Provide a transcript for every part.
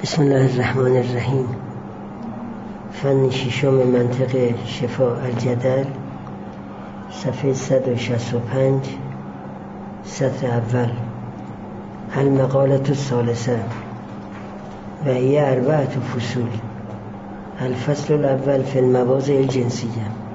بسم الله الرحمن الرحیم. فن ششم منطق شفاء الجدل، صفحه 165، سطر اول. المقالة الثالثة و هي 4 فصول. الفصل الاول في المواضع الجنسیه.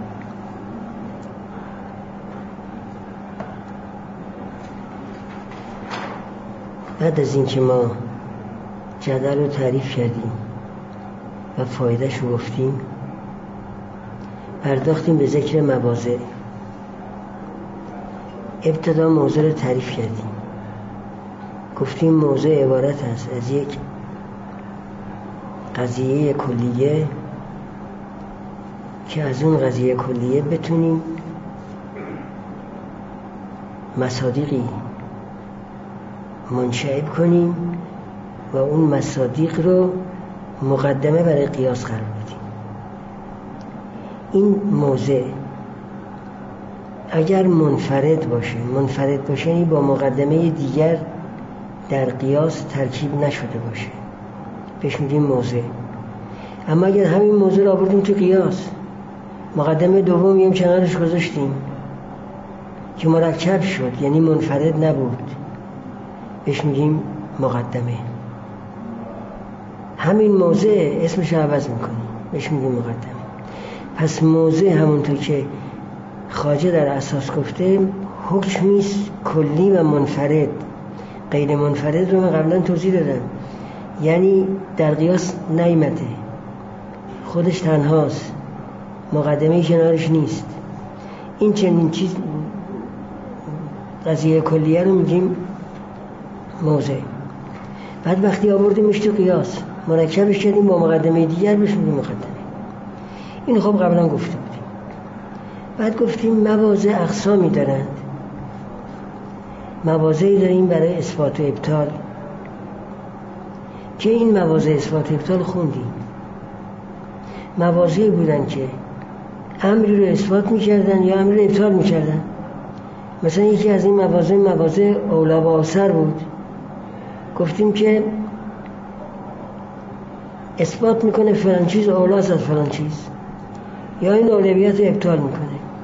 بعد از اینکه ما جدل رو تعریف کردیم و فایدهش رو گفتیم، پرداختیم به ذکر مواضع. ابتدا موضوع رو تعریف کردیم، گفتیم موضوع عبارت است از یک قضیه کلیه که از اون قضیه کلیه بتونیم مصادیقی منشعب کنیم و اون مصادیق رو مقدمه برای قیاس قرار بدیم. این موضع اگر منفرد باشه یعنی با مقدمه دیگر در قیاس ترکیب نشده باشه، بهش میگیم موضع. اما اگر همین موضوع رو آوردیم تو قیاس، مقدمه دوم یه کنارش گذاشتیم که مرکب شد یعنی منفرد نبود، بهش میگیم مقدمه. همین موضع اسمش رو عوض میکنیم، بهش میگیم مقدمه. پس موضع همونطور که خواجه در اساس گفته حکمیست کلی و منفرد. غیر منفرد رو من قبلا توضیح دادم، یعنی در قیاس نیامده، خودش تنهاست، مقدمه کنارش نیست. این چنین چیز قضیه کلیه رو میگیم موضع. بعد وقتی آوردیمش تو قیاس مرکبش کردیم با مقدمه دیگر، بهش میگیم مقدمه. این خب قبلا گفته بودیم. بعد گفتیم مواضع اقسامی دارند. مواضعی داریم برای اثبات و ابطال که این مواضع اثبات و ابطال خوندیم. مواضعی بودن که امری رو اثبات میکردن یا امری رو ابطال میکردن. مثلا یکی از این مواضع اولا و آثر بود. گفتیم که اثبات میکنه فلان چیز اولاست از فلان چیز، یا این اولویت رو ابطال میکنه،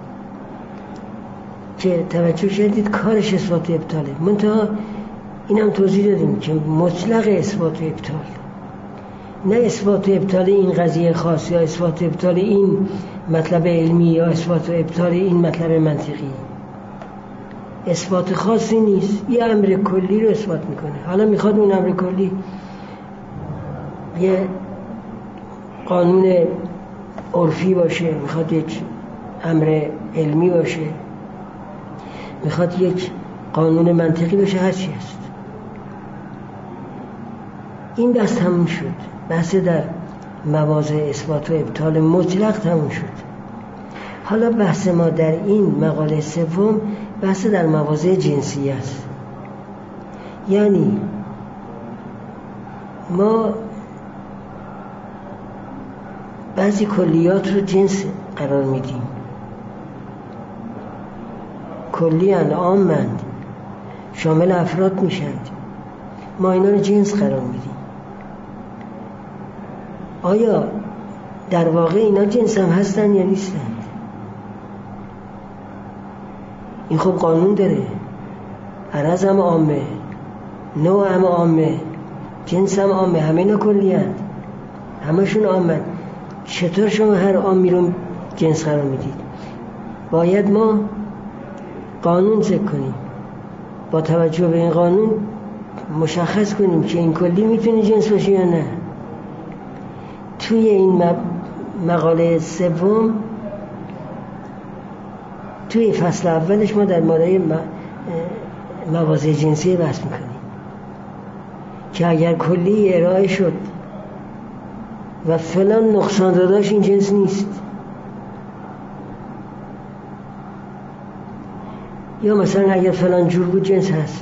که توجه کردید کارش اثبات و ابطاله. منتها این هم توضیح دادیم که مطلق اثبات و ابطال، نه اثبات و ابطال این قضیه خاص یا اثبات و ابطال این مطلب علمی یا اثبات و ابطال این مطلب منطقی. اثبات خاصی نیست، یه امر کلی رو اثبات میکنه. حالا میخواد اون امر کلی یه قانون عرفی باشه، میخواد یک امر علمی باشه، میخواد یک قانون منطقی باشه، هر چی هست. این بحث تموم شد. بحث در مواضع اثبات و ابطال مطلق تموم شد. حالا بحث ما در این مقاله سوم بحث در مواضع جنسی است. یعنی ما بعضی کلیات رو جنس قرار میدیم، کلی‌اند، عامند، شامل افراد میشند، ما اینا رو جنس قرار میدیم. آیا در واقع اینا جنس هم هستن یا نیستن؟ این خب قانون داره. عرض هم عامه، نوع هم عامه، جنس هم عامه، همه اینا کلی‌اند، همشون عامند. چطور شما هر عامی رو جنس قرار میدید؟ باید ما قانون ذکر کنیم، با توجه به این قانون مشخص کنیم که این کلی میتونه جنس باشه یا نه. توی این مقاله سوم توی فصل اولش ما در مورد مواضع جنسی بحث میکنیم که اگر کلی ارائه شد و فلان نقصان داشت، این جنس نیست. یا مثلا اگر فلان جور بود جنس هست.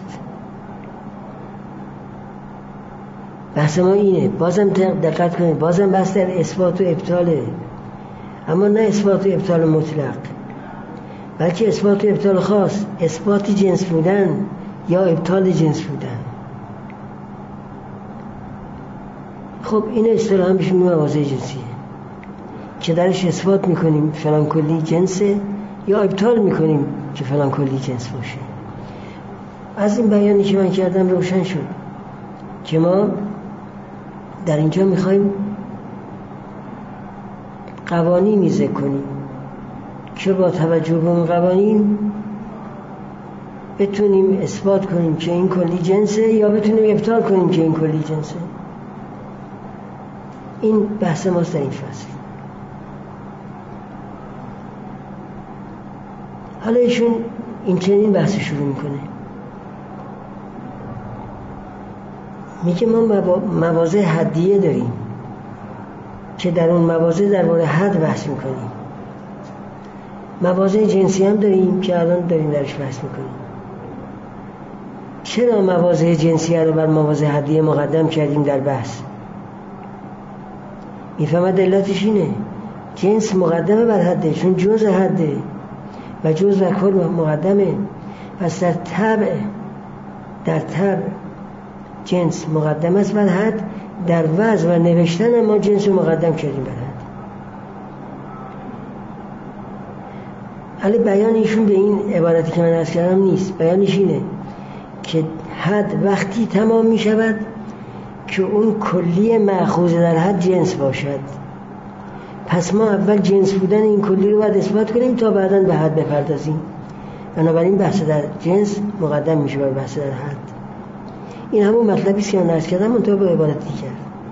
بحث ما اینه. بازم دقت کنید، بازم بحث در اثبات و ابطاله، اما نه اثبات و ابطال مطلق، بلکه اثبات و ابطال خاص، اثبات جنس بودن یا ابطال جنس بودن. خب این اصطلاحاً بهش میگیم مواضع جنسیه که درش اثبات میکنیم فلان کلی جنسه یا ابطال میکنیم که فلان کلی جنس باشه. از این بیانی که من کردم روشن شد که ما در اینجا میخوایم قوانینی ذکر کنیم که با توجه به اون قوانین بتونیم اثبات کنیم که این کلی جنسه یا بتونیم ابطال کنیم که این کلی جنسه. این بحث ماست در این فصل. حالا ایشون این چنین بحث شروع میکنه، میگه ما مواضع حدیه داریم که در اون مواضع درباره حد بحث میکنیم، مواضع جنسی هم داریم که الان داریم درش بحث میکنیم. چرا مواضع جنسی رو بر مواضع حدیه مقدم کردیم در بحث؟ میفهمد علتش اینه، جنس مقدمه بر حده چون جزء حده و جزء و کل مقدمه. پس در طبع جنس مقدم است بر حد، در وضع و نوشتن ما جنس رو مقدم کردیم بر حد. حالا بیان ایشون به این عبارتی که من عرض کردم نیست، بیانش اینه که حد وقتی تمام می شود که اون کلی مأخوذ در حد جنس باشد. پس ما اول جنس بودن این کلی رو باید اثبات کنیم تا بعداً به حد بپردازیم. بنابراین بحث در جنس مقدم میشه بر بحث در حد. این همون مطلبی است که من عرض کردم منتها با عبارت دیگر.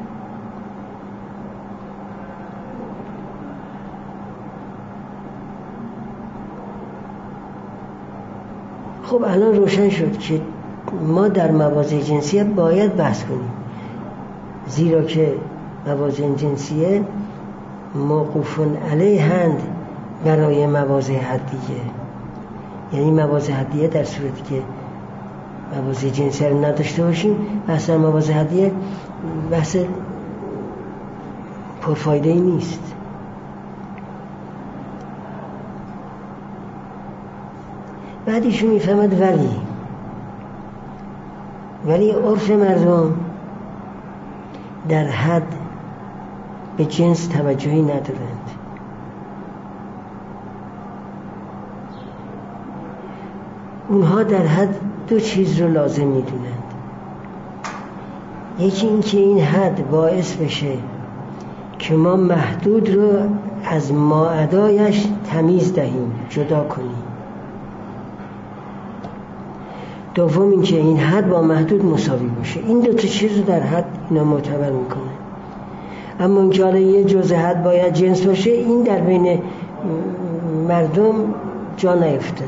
خب الان روشن شد که ما در مواضع جنسیه باید بحث کنیم، زیرا که مواضع جنسیه موقوف علیهند برای مواضع حدیه. یعنی مواضع حدیه در صورتی که مواضع جنسیه رو نداشته باشیم، بحث در مواضع حدیه بحث پرفایده ای نیست. بعد ایشون میفهمد ولی عرف مردم در حد به جنس توجهی ندارند. اونها در حد دو چیز رو لازم میدونند. یکی این که این حد باعث بشه که ما محدود رو از ماعدایش تمیز دهیم، جدا کنیم. دوم این که این حد با محدود مساوی باشه. این دو تا چیز رو در حد اینا معتبر میکنه. اما اینکه حالا یه جزء حد باید جنس باشه، این در بین مردم جا نیفتاده.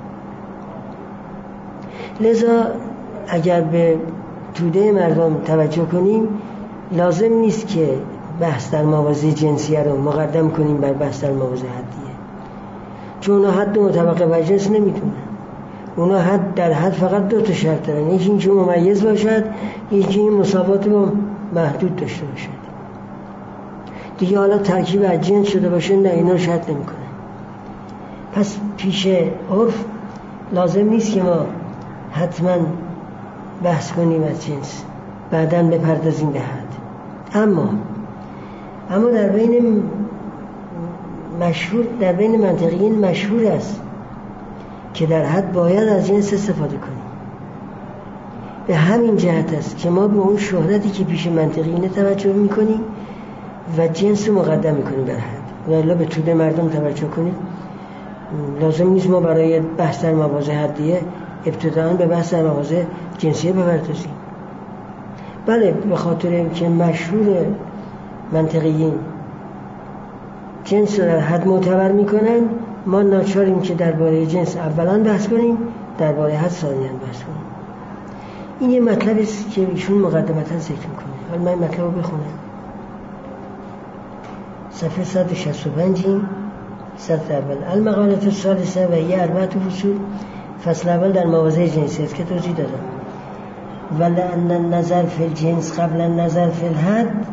لذا اگر به توده مردم توجه کنیم، لازم نیست که بحث در مواضع جنسیه رو مقدم کنیم بر بحث در مواضع حدیه، چون اونا حد مطابق بر جنس نمیدونن. اونا حد در حد فقط دو تا شرط دارن، یکی این که ممیز باشد، یکی این مساوات با محدود داشته باشد. دیگه حالا ترکیب از جنس شده باشه نه، اینا رو شرط نمیکنه. پس پیش عرف لازم نیست که ما حتما بحث کنیم از جنس، بعداً بپردازیم به حد. اما در بین منطقیین مشهور است که در حد باید از جنس استفاده کنیم. به همین جهت است که ما به اون شهرتی که پیش منطقیین توجه میکنیم و جنس رو مقدم میکنیم بر حد. و الا به توده مردم توجه کنیم، لازم نیست ما برای بحث در مواضع حدیه ابتداءً به بحث در مواضع جنسیه بپردازیم. بله، به خاطر اینکه مشهور منطقیین جنس رو در حد معتبر میکنن، ما ناچاریم که درباره جنس اولا بحث کنیم، درباره حد ثانیاً بحث کنیم. این یه مطلبی است که ایشون مقدمتاً ذکر میکنه. حالا من این مطلب رو بخونم. صفحه 165 سطر اول. المقالة الثالثه و هی 4 فصول. فصل اول در مواضع جنسی است که توضیح دادم. ولأن النظر فی الجنس قبل النظر فی الحد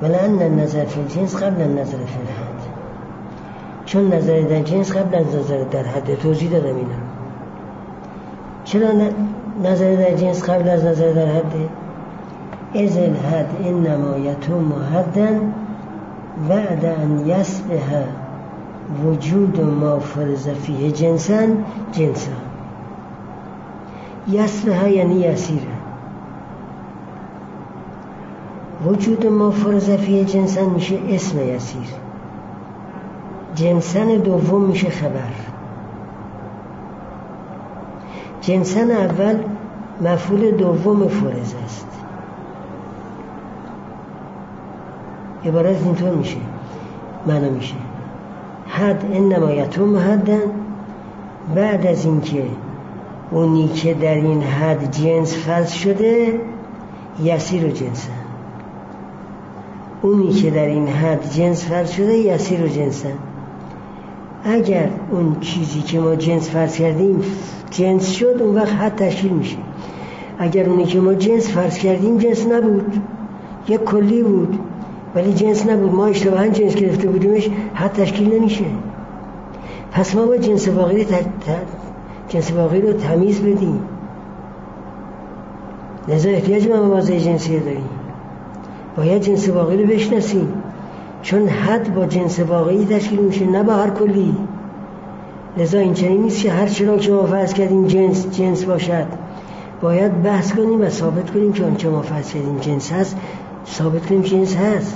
ولأن النظر فی الجنس قبل النظر فی الحد، چون نظر در جنس قبل از نظر در حد. توضیح دادم اینا. چرا نظر در جنس قبل از نظر در حد؟ اذ الحد انما یتم حدا بعد ان یصبح وجود ما فرض فیه جنسا جنسا. یصبح یعنی یسیره. وجود ما فرض فیه جنسا میشه اسم یسیر، جنسن دوم میشه خبر. جنسن اول مفعول دوم فرض است. عبارت اینطور میشه، معنا میشه حد انما یتم حدا، بعد از اینکه اونی که در این حد جنس فرض شده یسیر و جنسن. اونی که در این حد جنس فرض شده یسیر و جنسن. اگر اون چیزی که ما جنس فرض کردیم جنس شد، اون وقت حد تشکیل میشه. اگر اونی که ما جنس فرض کردیم جنس نبود، یک کلی بود ولی جنس نبود، ما اشتباهاً جنس گرفته بودیمش، حد تشکیل نمیشه. پس ما باید جنس واقعی رو تمیز بدیم. لذا احتیاج به مواضع جنسیه داریم. باید جنس واقعی رو بشناسیم، چون حد با جنس واقعی تشکیل میشه، نه با هر کلی. لذا این چنین نیست که هر چرا که ما فرض کردیم جنس باشد. باید بحث کنیم و ثابت کنیم که آنچه ما فرض کردیم جنس هست، ثابت کنیم جنس هست.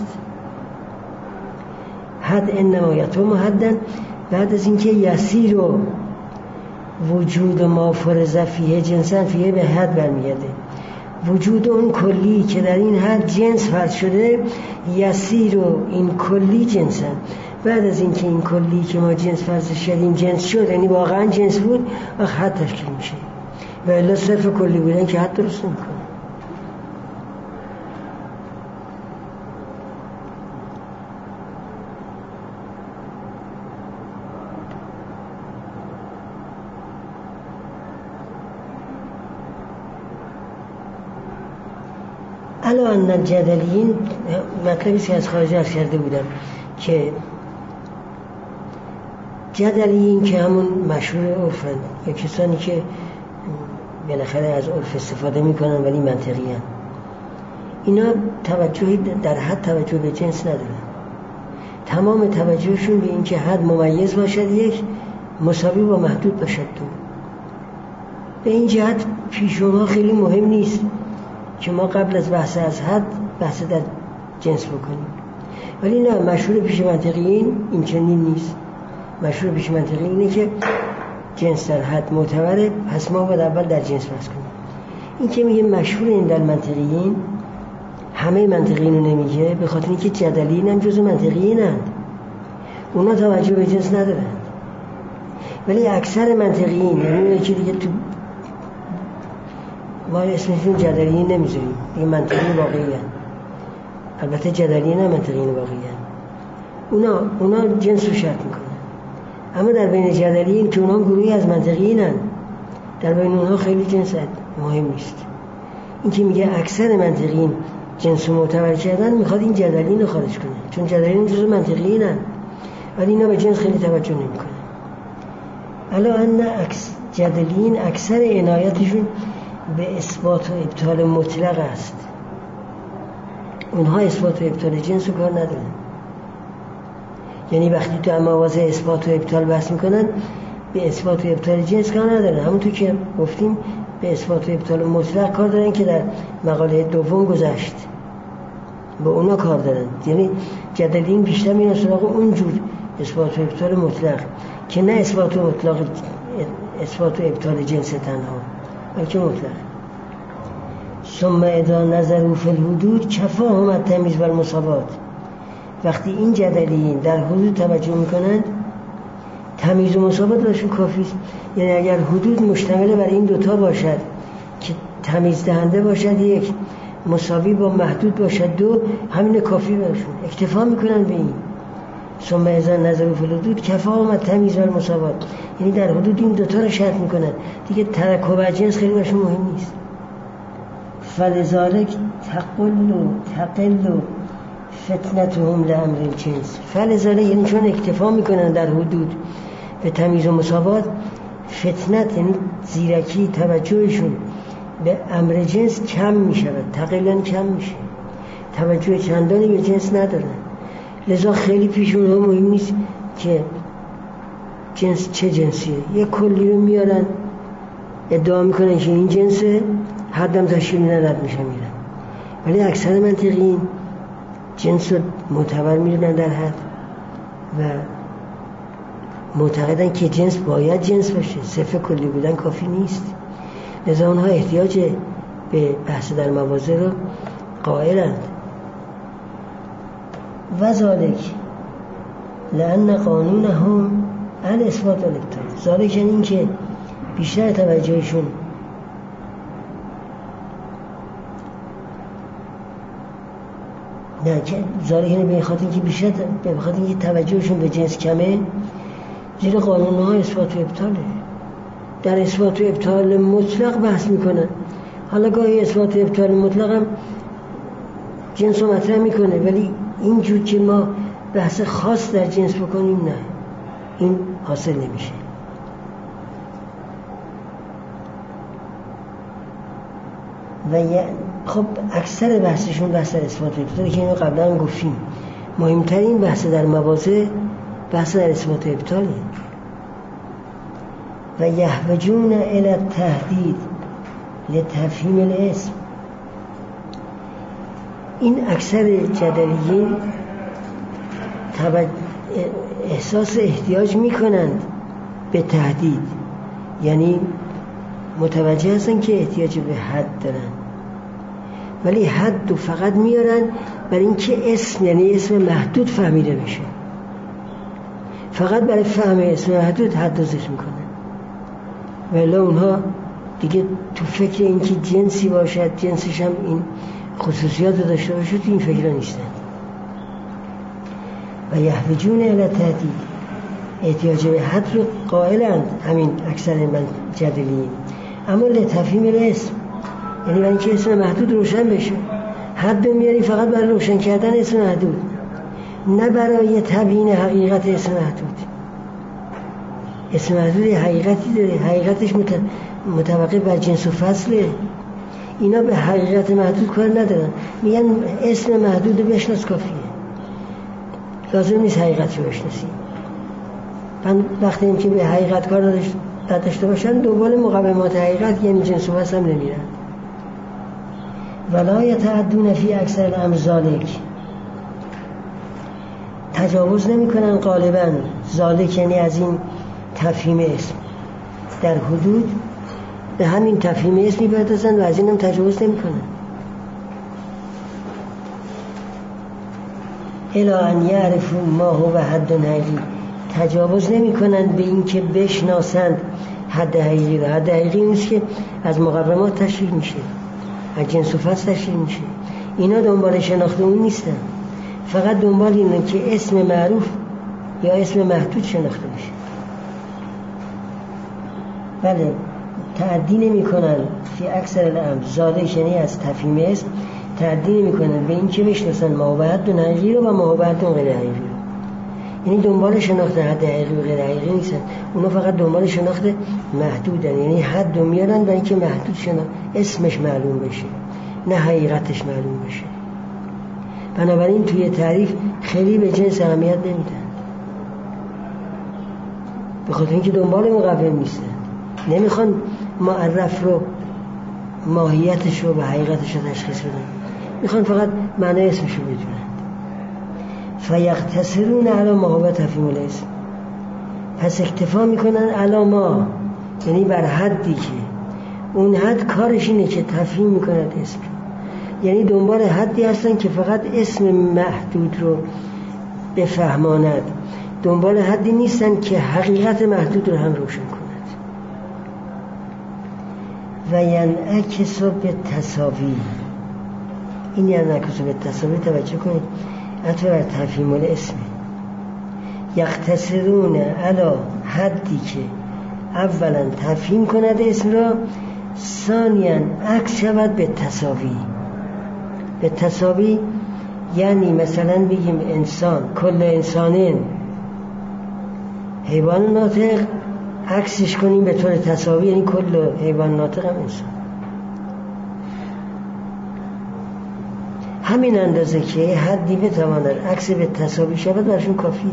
حد انما یتم حدا، بعد از اینکه یسیر و وجود ما فرض فیه جنسا، فیه به حد برمیگرده. وجود اون کلی که در این حد جنس فرض شده یسیر و این کلی جنسن. بعد از اینکه این کلی که ما جنس فرض شدیم جنس شد، یعنی واقعا جنس بود، وقت حد تشکیل میشه. و الا صرف کلی بودن که حد درست نمیکنه. الان الجدلیین، مطلبی که از خارج عرض کرده بودم که جدلیین که همون مشهور عرفن یا کسانی که بالاخره از عرف استفاده میکنن ولی منطقی هن، اینا توجهی در حد توجه به جنس ندارن. تمام توجهشون به این که حد ممیز باشد یک، مساوی با محدود باشد دو. به این جهت پیش اونها خیلی مهم نیست که ما قبل از بحث از حد بحث در جنس بکنیم. ولی نه، مشهور پیش منطقیین این چنین نیست. مشهور پیش منطقیین اینه که جنس در حد معتبره، پس ما باید اول در جنس بحث کنیم. این که میگه مشهور این در منطقیین، همه منطقیین رو نمیگه، به خاطر اینکه جدلیین هم جزو منطقیین هست، اونا توجه به جنس ندارن. ولی اکثر منطقیین، یعنی اونه که دیگه تو ما اسمشون جدلیین نمیذاریم، دیگه منطقی واقعی هست. البته جدلیین هم منطقیین واقعی هست. اونا جنس رو شرط میکنن. اما در بین جدلیین که اونا گروهی از منطقیین هست، در بین اونها خیلی جنس مهم نیست. این که میگه اکثر منطقیین جنس رو معتبر کردن، میخواد این جدلیین رو خارج کنه، چون جدلیین جزو منطقیین هست ولی اینا به جنس خیلی توجه نمیکنن. الان جدلیین اکثر عنایتشون به اثبات و ابطال مطلق است. اونها اثبات و ابطال جنس رو کار ندارن. یعنی وقتی تو مواضع اثبات و ابطال بحث میکنن، به اثبات و ابطال جنس کار ندارن. همونطور که گفتیم به اثبات و ابطال مطلق کار دارن که در مقاله دوم گذشت، به اونا کار دارن. یعنی جدلیین بیشتر میرن سراغ اونجور اثبات و ابطال مطلق که نه اثبات و ابطال جنس تنها، بلکه مطلق. ثم اذا نظروا فی الحدود کفاهم التمییز و المساوات. وقتی این جدلیین در حدود توجه میکنند، تمییز و مساوات براشون کافی است. یعنی اگر حدود مشتمل بر این دوتا باشد که تمییز دهنده باشد یک، مساوی با محدود باشد دو، همین کافی براشون، اکتفا میکنن به این. ثم اذا نظروا فی الحدود کفاهم التمییز و المساوات. یعنی در حدود این دوتا رو شرط میکنن دیگه، ترکب جنس خیلی براشون مهم نیست. فلذالک تقل فتنتهم لامر الجنس فلذا، یعنی چون اکتفا میکنن در حدود به تمیز و مساوات، فتنت یعنی زیرکی توجهشون به امر جنس کم میشود، تقریبا کم میشه، توجه چندانی به جنس ندارن. لذا خیلی پیش اونها مهم نیست که جنس چه جنسیه، یه کلی رو میارن ادعا میکنن که این جنسه، حدم تشکیل نداد میشه میرن. ولی اکثر منطقیین جنس رو معتبر میدونن در حد و معتقدن که جنس باید جنس باشه، صفر کلی بودن کافی نیست. لذا اونها احتیاج به بحث در موازه رو قائلند. و ذالک لأن قانونهم الاثبات والابطال، ذالک یعنی این که بیشتر توجهشون نه که ذالک یعنی به خاطر اینکه بیشتر به خاطر اینکه توجهشون به جنس کمه، زیر قانونها اثبات و ابطاله. در اثبات و ابطال مطلق بحث میکنن. حالا گاهی اثبات و ابطال مطلق هم جنس رو مطرح میکنه، ولی اینجور که ما بحث خاص در جنس بکنیم نه، این حاصل نمیشه. و خب اکثر بحثشون بحث در اثبات و ابطاله که اینو قبلا هم گفتیم. مهمترین بحث در موازه بحث در اثبات و ابطاله. و یحوجون الی التهدید لتفهیم الاسم، این اکثر جدلیین احساس احتیاج میکنند به تهدید، یعنی متوجه هستن که احتیاج به حد دارن، ولی حد رو فقط میارن برای اینکه اسم، یعنی اسم محدود فهمیده بشه. فقط برای فهم اسم محدود حد رو ذکر میکنن، ولی اونها دیگه تو فکر اینکه جنسی باشد، جنسش هم این خصوصیات رو داشته باشه، تو این فکر نیستن. و یحوجون الی التهدید، احتیاج به حد رو قائلند همین اکثر من جدلیین، اما لتفهیم الاسم، یعنی برای اینکه اسم محدود روشن بشه. حد میاری فقط برای روشن کردن اسم محدود، نه برای تبیین حقیقت اسم محدود. اسم محدود حقیقتی داره، حقیقتش متوقف بر جنس و فصله. اینا به حقیقت محدود کار ندارن، میگن اسم محدود بشناس کافیه، لازم نیست حقیقت رو بشناسی. وقتی این که به حقیقت کار نداشته باشن، دنبال مقومات حقیقت یعنی جنس و فصل هم نمیرن. ولا یتعدون فی اکثر الامر ذالک، تجاوز نمی کنن غالبا ذالک یعنی از این تفهیم اسم، در حدود به همین تفهیم اسم میپردازن و از این هم تجاوز نمی کنن. الی ان یعرفوا ما هو حد حقیقی، تجاوز نمی کنن به این که بشناسند حد حقیقی. حد حقیقی نیست که از مقومات تشریح میشه، از جنس و فصل تشریح میشه. اینا دنبال شناخت اون نیستن، فقط دنبال اینه که اسم معروف یا اسم محدود شناخته بشه. بله، تعدی نمی کنن فی اکثر الامر ذالک یعنی از تفهیم اسم تعدی نمی کنن به این که بشناسن ما هو حد حقیقی رو و ما هو حد غیر حقیقی رو. یعنی دنبال شناخت حد حقیقی و غیر حقیقی نیستن، اونا فقط دنبال شناخت محدودن، یعنی حد رو میارن برای اینکه محدود اسمش معلوم بشه، نه حقیقتش معلوم بشه. بنابراین توی تعریف خیلی به جنس اهمیت نمیدن، به خاطر اینکه دنبال مقوم نیستن، نمیخوان معرف رو، ماهیتش رو و حقیقتش رو تشخیص بدن، میخوان فقط معنی اسمش رو بدونن. فیقتصرون علی ما هو تفهیم الاسم، پس اکتفا میکنن علی ما، یعنی بر حدی که اون حد کارش اینه که تفهیم میکند اسم، یعنی دنبال حدی هستن که فقط اسم محدود رو بفهماند، دنبال حدی نیستن که حقیقت محدود رو هم روشن کند. و ینعکس بالتساوی، این ینعکس بالتساوی توجه کنید حتی بر تفهیم الاسم. یقتصرون علی حدی که اولا تفهیم کند اسم را، ثانیا عکس شود به تساوی. به تساوی یعنی مثلا بگیم انسان، کل انسانین حیوان ناطق، عکسش کنیم به طور تساوی، یعنی کل حیوان ناطق هم انسان. همین اندازه که حدی بتواند عکس به تساوی شود برشون کافیه.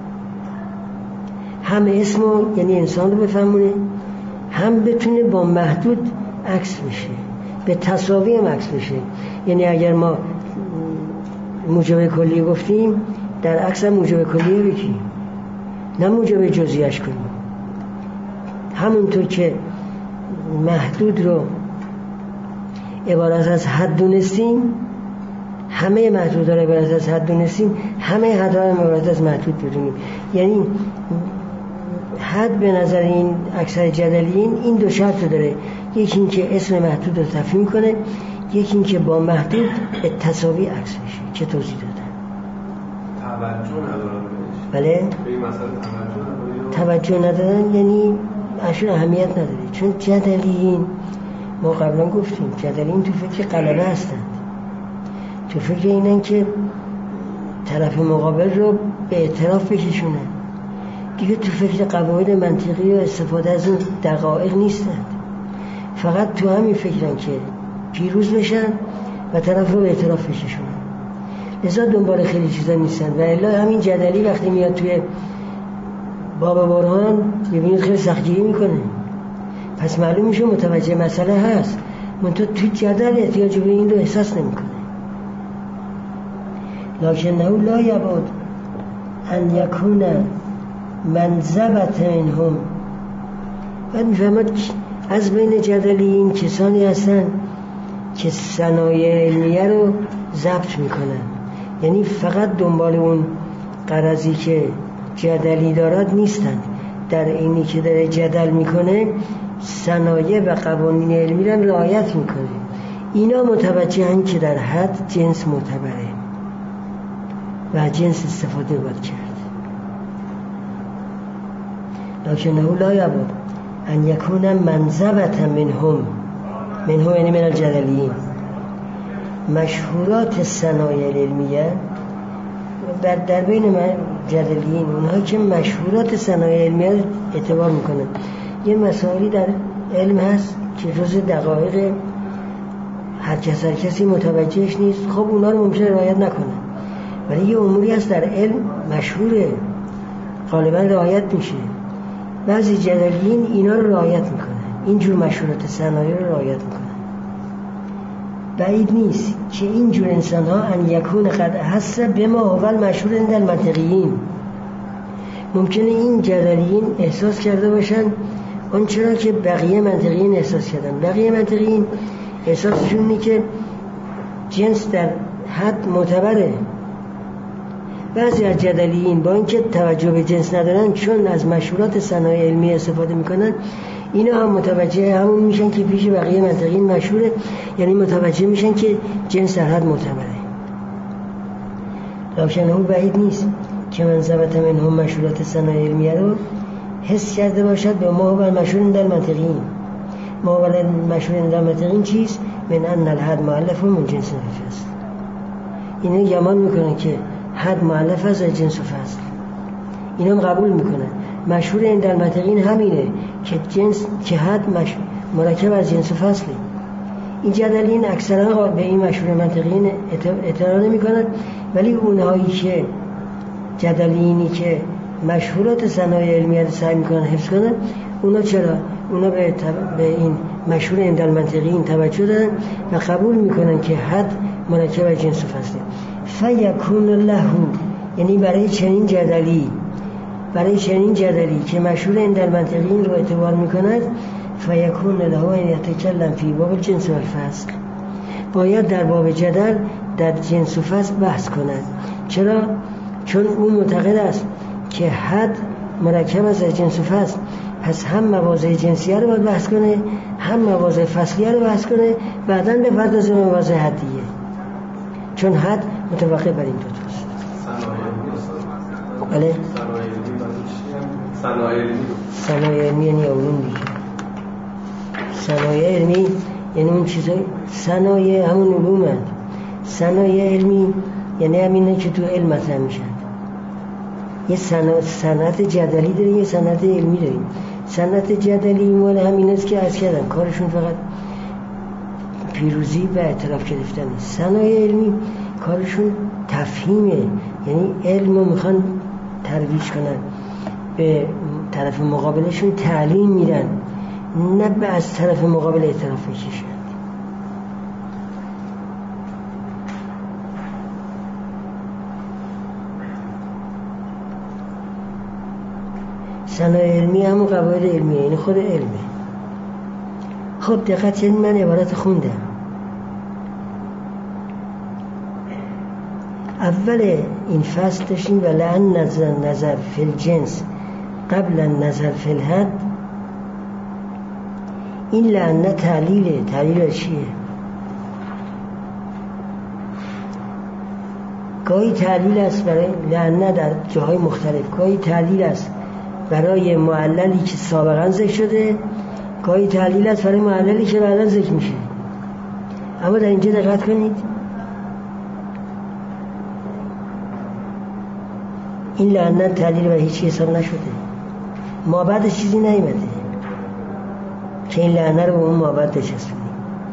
هم اسمو یعنی انسان رو بفهمونه، هم بتونه با محدود عکس بشه، به تساوی هم عکس بشه. یعنی اگر ما موجب کلی گفتیم، در عکس هم موجب کلی بگیم، نه موجب جزئیش کنیم. همونطور که محدود رو عبارت از حد دونستیم، همه محدود رو عبارت از حد دونستیم، همه حد رو عبارت از محدود بدونیم. یعنی حد به نظر این اکثر جدلیین این دو شرط داره، یکی این که اسم محدود رو تفهیم کنه، یکی این که با محدود به تساوی عکس بشه که توضیح دادن. توجه ندارن بله؟ به این مسئله توجه ندارن یعنی اشون اهمیت نداره. چون جدلیین، ما قبلا گفتیم جدلیین تو فکر غلبه هستند، تو فکر اینن که طرف مقابل رو به اعتراف بکشونن دیگه. تو فکر قواعد منطقی و استفاده از اون دقایق نیستند، فقط تو همین فکرن که پیروز بشن و طرف رو به اعتراف بکشونن. لذا دنبال خیلی چیزا نیستن. و الا همین جدلی وقتی میاد توی باب برهان ببینید خیلی سختگیری میکنه، پس معلوم میشه متوجه مسئله هست، منتها تو جدل احتیاج به این رو احساس نمیکنه. لکنه لا یبعد ان یکون منزبت منهم. بعد میفهمد از بین جدلیین کسانی هستن که صنایع علمیه رو ضبط میکنن، یعنی فقط دنبال اون غرضی که جدلی دارد نیستن، در اینی که داره جدل میکنه صنایع و قوانین علمی رو رعایت میکنه. اینا متوجهن که در حد جنس معتبره و جنس استفاده باید کرد. لکنه لا یبعد ان یکون منزبت منهم یعنی من الجدلیین. مشهورات صنایع علمیه در بین جدلیین، اونها که مشهورات صنایع علمیه اعتبار میکنن. یه مسائلی در علم هست که جز دقایق هر کسی متوجهش نیست، خب اونا رو ممکنه رعایت نکنه، ولی یه اموری هست در علم مشهوره، غالبا رعایت میشه. بعضی جدلیین اینا رو رعایت میکنن، اینجور مشهورات صنایع رو رعایت میکنن. بعید نیست که اینجور انسان ها ان یکون قد حس بما هو المشهور عند المنطقیین. ممکنه این جدلیین احساس کرده باشن اون چرا که بقیه منطقیین احساس کردن. بقیه منطقیین احساسشون اینه که جنس در حد معتبره. بعضی از جدلیین با اینکه توجه به جنس ندارن، چون از مشهورات صنایع علمی استفاده میکنن، اینا هم متوجه همون میشن که پیش بقیه منطقیین مشهوره، یعنی متوجه میشن که جنس در حد معتبره. لکنه بعید نیست که منزبت منهم مشهورات صنایع علمیه رو حس کرده باشد به ما و مشهور در منطقیین. ما و مشهور در منطقیین چیست؟ من ان الحد مؤلف من جنس الفصل. اینا گمان میکنن که حد مؤلف از جنس و فصل، اینا هم قبول میکنن. مشهور این در منطقیین همینه که حد مرکب از جنس و فصله. این جدلیین اکثرا به این مشهور منطقیین اعتراض نمیکنن، ولی اونهایی که جدلیینی که مشهورات صنایع علمیه رو سعی میکنن حفظ کنن، اونا چرا؟ اونا به این مشهور این در منطقیین توجه دارن و قبول میکنن که حد مرکب از جنس و فصله. فیکون له، یعنی برای چنین جدلی که مشهور این در منطقیین رو اعتبار میکند، فیکون له ان یتکلم فی باب الجنس و الفصل، باید در باب جدل در جنس و فصل بحث کند. چرا؟ چون او معتقد است که حد مرکب از جنس و فصل، پس هم مواضع جنسیه رو باید بحث کنه، هم مواضع فصلیه رو بحث کنه، بعداً به پردازه مواضع حدیه، چون حد متوقف بر این دو تاست. بله؟ صنایع علمی یعنی علوم دیگه. صنایع علمی یعنی اون چیزای، صنایع همون علوم هست. صنایع علمی یعنی همینه که تو علم مطرح میشن. یه صنعت جدلی داریم، یه صنعت علمی داریم. صنعت جدلی مال همین است که عرض کردم کارشون فقط پیروزی و اعتراف گرفتن. صنایع علمی کارشون تفهیمه، یعنی علم رو میخوان ترویج کنن، به طرف مقابلشون تعلیم میدن، نه به از طرف مقابل اعتراف میکشن. صنایع علمی همون قواعد علمیه، یعنی خود علمه. خب دقت کنید، من عبارت خوندم. اول این فصل داشتیم ولعن نظر فی الجنس قبل نظر فی الحد. این لعنه تعلیله. تعلیل چیه؟ گاهی تعلیل است برای لعنه در جاهای مختلف، گاهی تعلیل است برای معللی که سابقا ذکر شده، گاهی تعلیل است برای معللی که بعدا ذکر میشه. اما در اینجا دقت کنید، این لعنت تعلیل برای هیچی حساب نشده، ما بعدش چیزی نیامده که این لعنت رو به اون ما بعد بچسبونیم.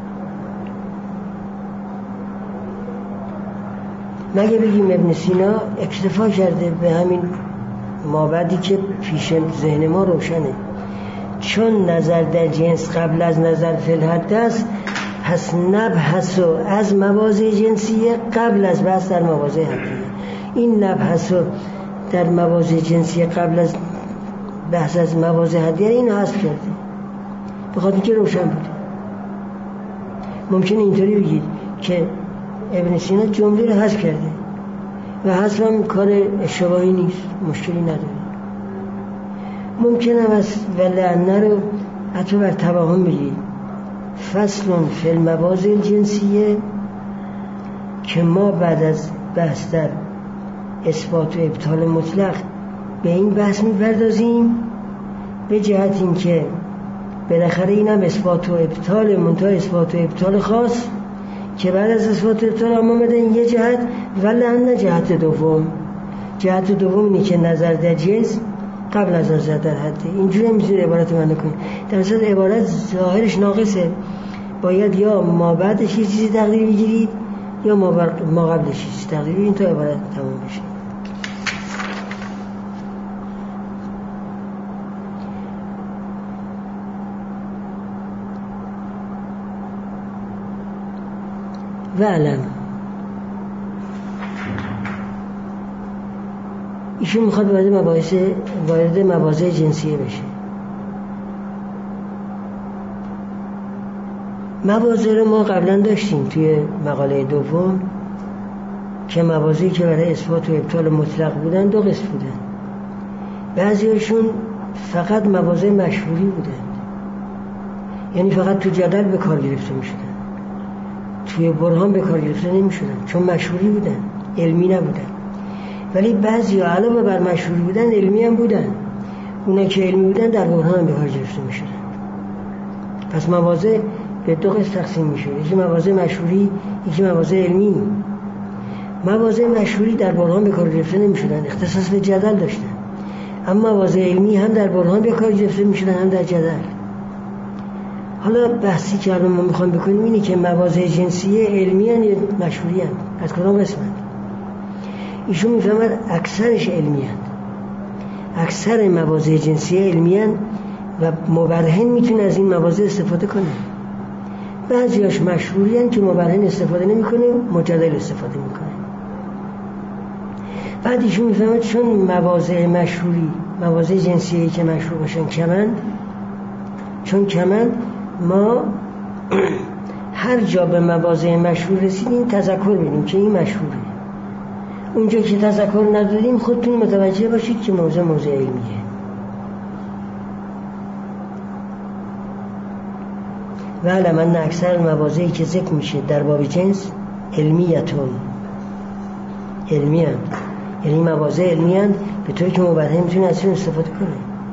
مگه بگیم ابن سینا اکتفا کرده به همین مابعدی که پیش ذهن ما روشنه، چون نظر در جنس قبل از نظر فی الحد است، پس نبحث از مواضع جنسیه قبل از بحث در مواضع حدیه. این نبحث در مواضع جنسیه قبل از بحث از مواضع حدیه این حذف کرده، به خاطر که روشن بوده. ممکنه اینطوری بگید که ابن سینا جمله رو حذف کرده و حذف هم کار اشتباهی نیست، مشکلی نداره. ممکنه از ولعنه رو حتی بر توهم بگید فصل فی المواضع الجنسیه، که ما بعد از بحث در اثبات و ابطال مطلق به این بحث می‌پردازیم، به جهت این که بالاخره اینم اثبات و ابطال، منتها اثبات و ابطال خاص که بعد از اثبات و ابطال هم آمده این یه جهت، ولعنه جهت دوم. جهت دوم اینه که نظر در جنس قبل از نظر در حده. اینجوری میتونید عبارت من کنید. در اصل عبارت ظاهرش ناقصه، باید یا ما بعدش یه چیزی تقدیر بگیرید یا ما قبلش چیزی تقدیر بگیرید تا عبارت تمام بشه. و علم ایشون میخواد وارد مواضع جنسیه بشه. مواضع رو ما قبلا داشتیم توی مقاله دوم که مواضعی که برای اثبات و ابطال مطلق بودن دو قسم بودن. بعضیشون فقط مواضع مشهوری بودن، یعنی فقط تو جدل به کار گرفته میشدن، توی برهان به کار گرفته نمیشدن چون مشهوری بودن، علمی نبودن. ولی بعضی علاوه بر مشهوری بودن علمی هم بودن، اونا که علمی بودن در برهان به کار گرفته میشدن. پس مواضع به دو قسم تقسیم میشه، یکی مواضع مشهوری، یکی مواضع علمی. مواضع مشهوری در برهان به کار گرفته نمیشدن، اختصاص به جدل داشتن، اما مواضع علمی هم در برهان به کار گرفته میشدن هم در جدل. حالا بحثی که الان ما میخوایم بکنیم اینه که مواضع جنسیه علمی هن یا مشهوری هن؟ از کدام قسم هن؟ ایشون میفهمد اکثرش علمی هن. اکثر مواضع جنسیه علمی هن و مبرهن میتونه از این مواضع استفاده کنه. بعضیاش مشهوری هن که مبرهن استفاده نمیکنه، مجادل استفاده میکنه. بعد ایشون میفهمد چون مواضع مشهوری، مواضع جنسیه که مشهور باشن کمند، چون کمند ما هر جا به مواضع مشهور رسیدیم تذکر بدیم که این مشهوره. اونجا که تذکر ندادیم خودتون متوجه باشید که موضوع علمیه. و علم ان اکثر مواضعی که ذکر میشه در باب جنس علمیتون، علمی هستند، یعنی مواضع علمی هستند به طوری که مبرهن میتونه از اون استفاده کنه.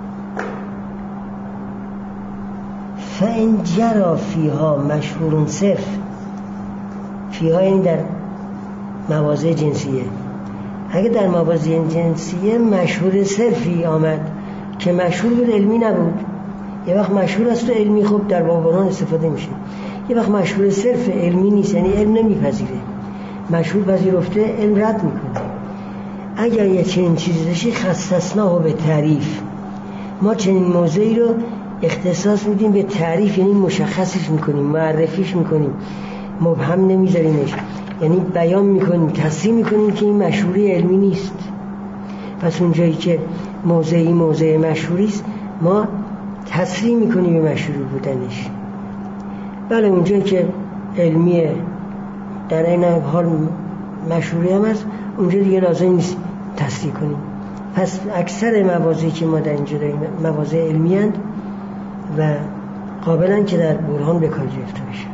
فإن جرى فیها مشهور صرف، فیها یعنی در مواضع جنسیه. اگه در مواضع جنسیه مشهور صرفی آمد که مشهور بود علمی نبود، یه وقت مشهور است و علمی خب در باب برهان استفاده میشه، یه وقت مشهور صرف علمی نیست، یعنی علم نمیپذیره، مشهور پذیرفته علم رد میکنه. اگر یه چنین چیزی داشتی خصصناه به تعریف، ما چنین موضعی رو اختصاص میدیم به تعریف، یعنی مشخصش میکنیم، معرفیش میکنیم، مبهم نمیذاریمش، یعنی بیان میکنیم، تصریح میکنیم که این مشهوری علمی نیست. پس اونجایی که موضعی موضع مشهوری است ما تصریح میکنیم به مشهوری بودنش. بله اونجایی که علمیه در این حال مشهوری هم هست، اونجا دیگه لازم نیست تصریح کنیم. پس اکثر مواضعی که ما در اینجا داریم مواضع علمی هستند و قابلن که در برهان به کار گرفته بشه.